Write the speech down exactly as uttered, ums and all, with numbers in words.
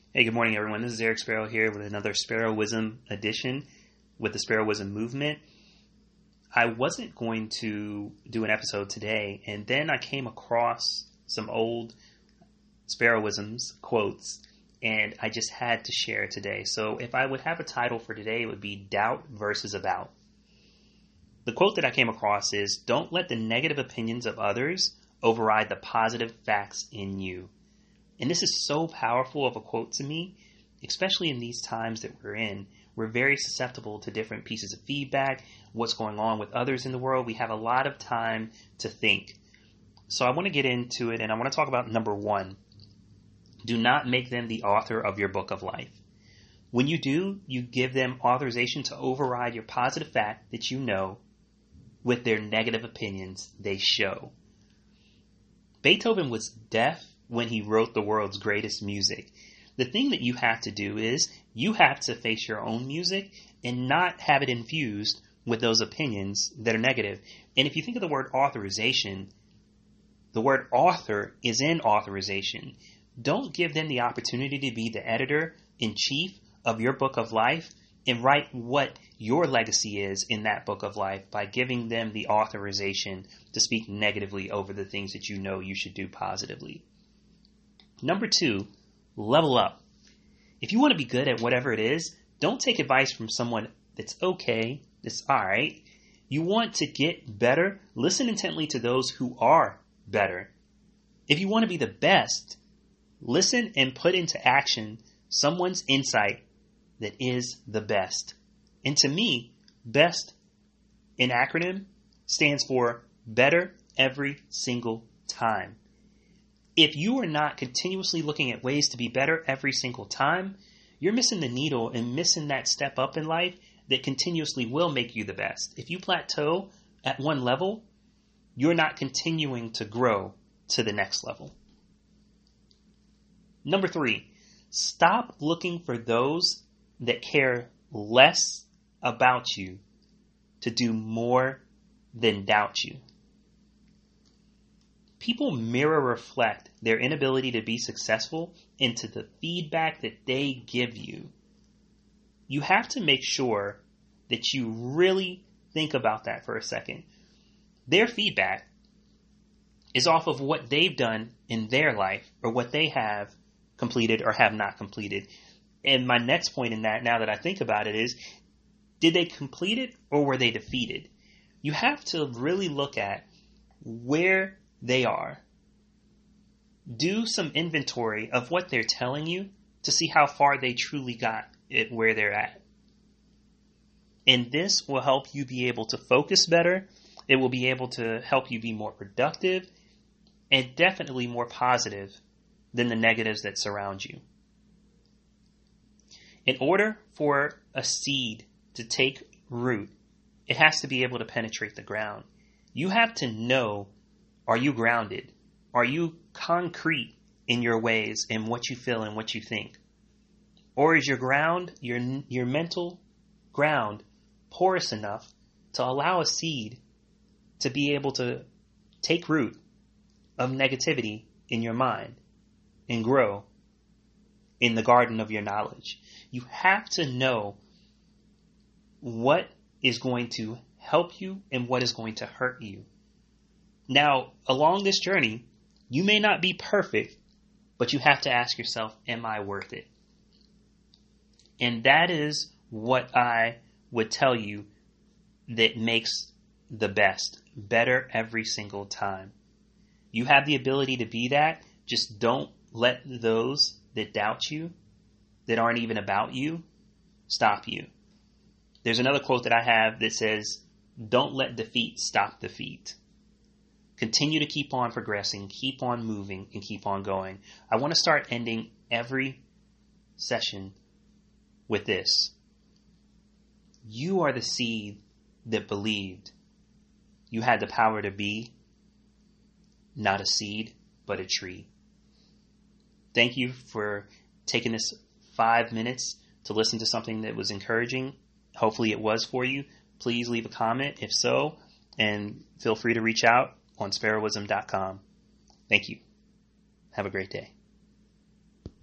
Hey, good morning, everyone. This is Eric Sparrow here with another Sparrowism edition with the Sparrowism movement. I wasn't going to do an episode today, and then I came across some old Sparrowisms quotes, and I just had to share it today. So if I would have a title for today, it would be Doubt versus About. The quote that I came across is, "Don't let the negative opinions of others override the positive facts in you." And this is so powerful of a quote to me, especially in these times that we're in. We're very susceptible to different pieces of feedback, what's going on with others in the world. We have a lot of time to think. So I want to get into it, and I want to talk about number one. Do not make them the author of your book of life. When you do, you give them authorization to override your positive fact that you know with their negative opinions they show. Beethoven was deaf when he wrote the world's greatest music. The thing that you have to do is you have to face your own music and not have it infused with those opinions that are negative. And if you think of the word authorization, the word author is in authorization. Don't give them the opportunity to be the editor-in-chief of your book of life and write what your legacy is in that book of life by giving them the authorization to speak negatively over the things that you know you should do positively. Number two, level up. If you want to be good at whatever it is, don't take advice from someone that's okay, that's all right. You want to get better, listen intently to those who are better. If you want to be the best, listen and put into action someone's insight that is the best. And to me, BEST in acronym stands for better every single time. If you are not continuously looking at ways to be better every single time, you're missing the needle and missing that step up in life that continuously will make you the best. If you plateau at one level, you're not continuing to grow to the next level. Number three, stop looking for those that care less about you to do more than doubt you. People mirror reflect their inability to be successful into the feedback that they give you. You have to make sure that you really think about that for a second. Their feedback is off of what they've done in their life or what they have completed or have not completed. And my next point in that, now that I think about it, is did they complete it or were they defeated? You have to really look at where they are. Do some inventory of what they're telling you to see how far they truly got it where they're at. And this will help you be able to focus better. It will be able to help you be more productive and definitely more positive than the negatives that surround you. In order for a seed to take root, it has to be able to penetrate the ground. You have to know, are you grounded? Are you concrete in your ways and what you feel and what you think? Or is your ground, your, your mental ground, porous enough to allow a seed to be able to take root of negativity in your mind and grow in the garden of your knowledge? You have to know what is going to help you and what is going to hurt you. Now, along this journey, you may not be perfect, but you have to ask yourself, am I worth it? And that is what I would tell you that makes the best, better every single time. You have the ability to be that. Just don't let those that doubt you, that aren't even about you, stop you. There's another quote that I have that says, don't let defeat stop the feat. Continue to keep on progressing, keep on moving, and keep on going. I want to start ending every session with this. You are the seed that believed you had the power to be not a seed, but a tree. Thank you for taking this five minutes to listen to something that was encouraging. Hopefully it was for you. Please leave a comment if so, and feel free to reach out on sparrowism dot com. Thank you. Have a great day.